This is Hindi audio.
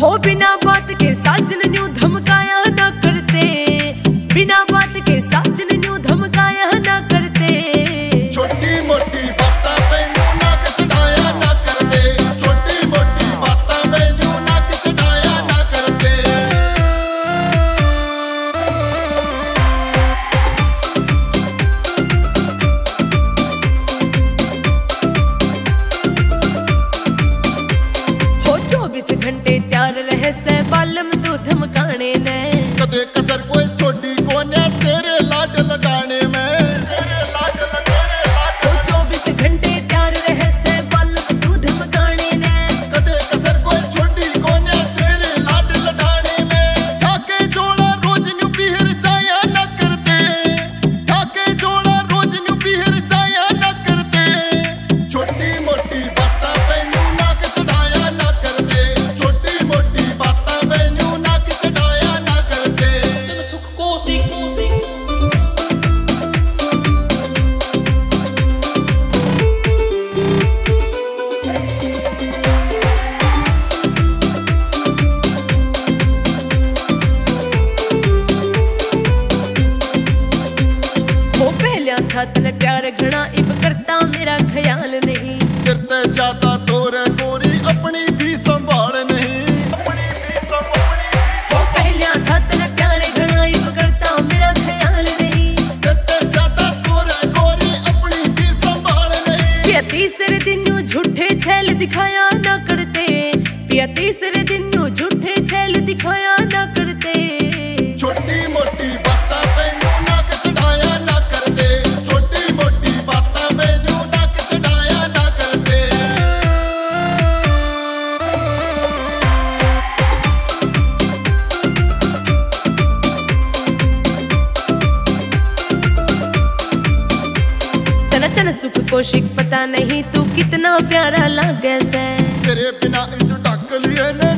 हो बिना बात के साजन न्यू धमकाया ना करते, बिना बात के साजन न्यू धमकाया ना करते। छोटी मोटी बातां पे न्यू नाक चढ़ाया ना करते, छोटी मोटी बातां पे न्यू नाक चढ़ाया ना करते। हो 24 घंटे तैयार रहे से बालम तू धमकाने ने, कदे कसर कोई छोटी कोने तेरे लाड लगाने में। हो 24 घंटे तैयार रहे से बालम तू धमकाने ने, कदे कसर कोई छोटी कोने तेरे लाड लगाने में। ठाके जोड़ा रोज न्यू पीहर जाया ना करते, ठाके जोड़ा रोज न्यू पीहर जाया ना करते। छोटी मोटी बातां पे न्यू नाक चढ़ाया ना करते, छोटी मोटी बातां पे न्यू नाक चढ़ाया ना करते। जन सुख कोसिक हो पहला था तन प्यार घना इब करता मेरा ख्याल नहीं। करते ज्यादा तोरे गोरी अपनी भी संभाल नहीं। हो पहला था तन प्यार घना इब करता मेरा ख्याल नहीं। करते ज्यादा तोरे गोरी अपनी भी संभाल नहीं। पिया तीसरे दिन यूं झूठे छैल दिखाया ना करते, पिया तीसरे दिन यूं झूठे छैल दिखाया ना करते। छोटी मोटी बातां पे न्यू नाक चढ़ाया ना करते, छोटी मोटी बातां पे न्यू नाक चढ़ाया ना करते। तन तन सुख कौशिक पता नहीं तू कितना प्यारा लागे से। तेरे बिना इस ढक लिए ने